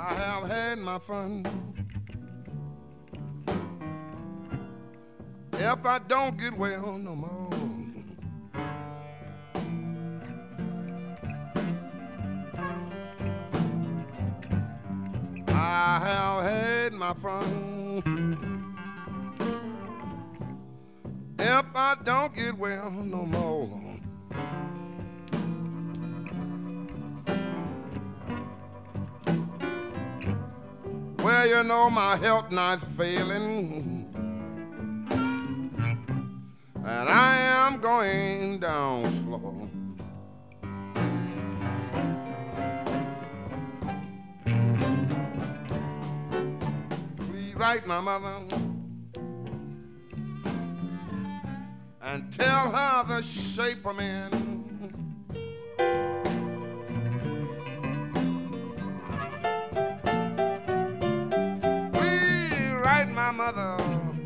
I have had my fun. If I don't get well no more, I have had my fun. If I don't get well no more, well, you know my health not failing, and I am going down slow. Please write my mother and tell her the shape I'm in. Please write my mother.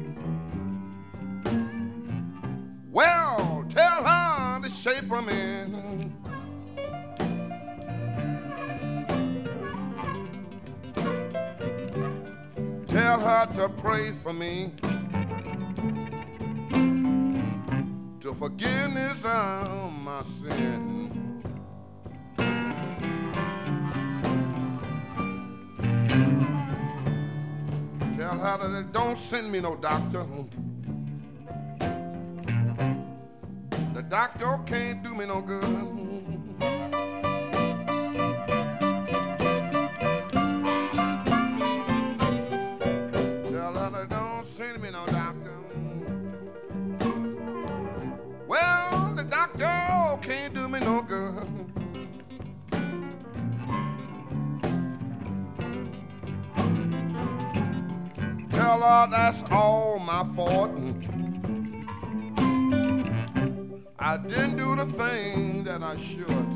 Well, tell her the shape I'm in. Tell her to pray for me, to forgiveness of my sin. Tell her that don't send me no doctor. The doctor can't do me no good. Tell her that don't send me no doctor. Well, the doctor can't do me no good. Tell her that's all my fault. I didn't do the thing that I should.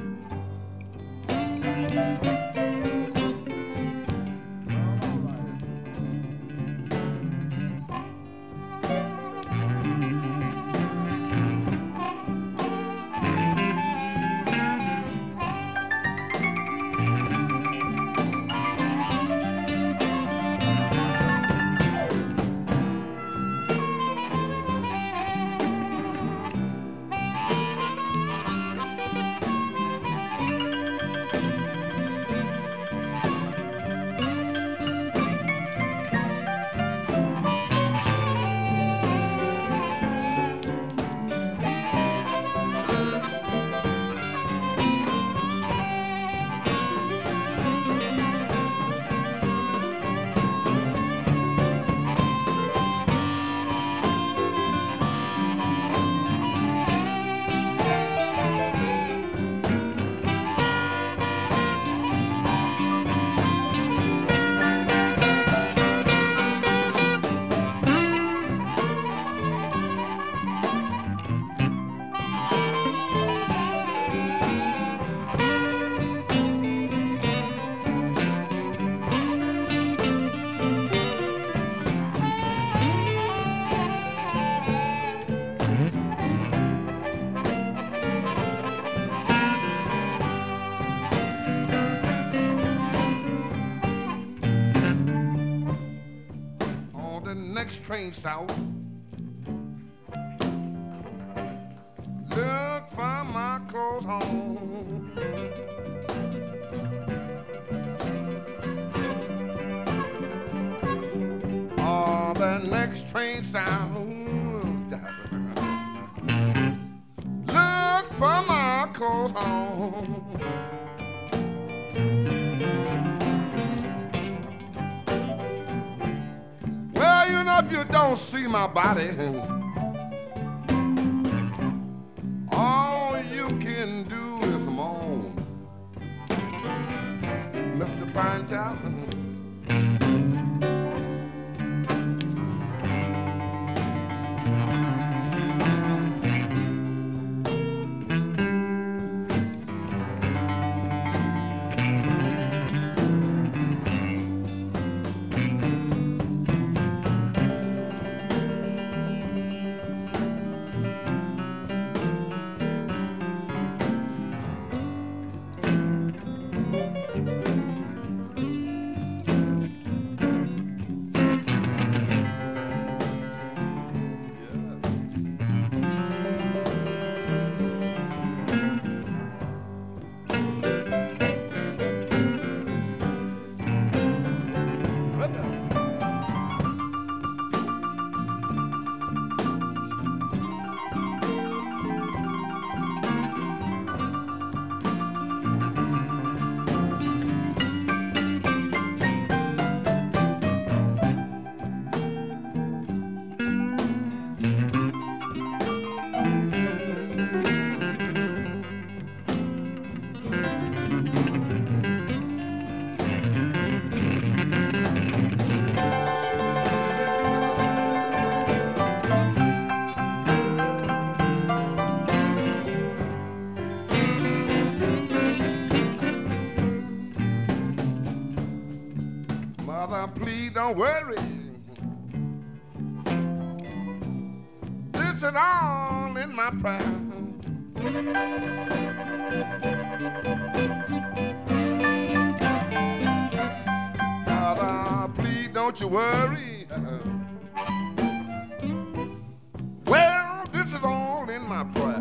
Next train south, look for my clothes home. Oh, the next train south, look for my clothes home. Well, you know, if you don't see my body, all you can do is moan. Mr. Pinetop. Father, please don't worry. This is all in my prayer. Father, please don't you worry. Well, this is all in my prayer.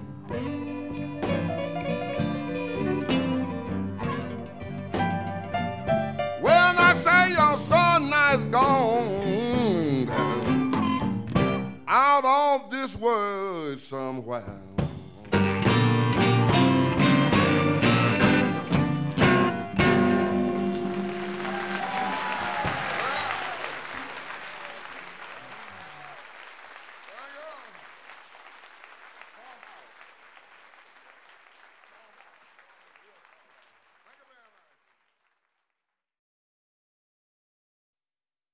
When I say your son is gone out of this world somewhere,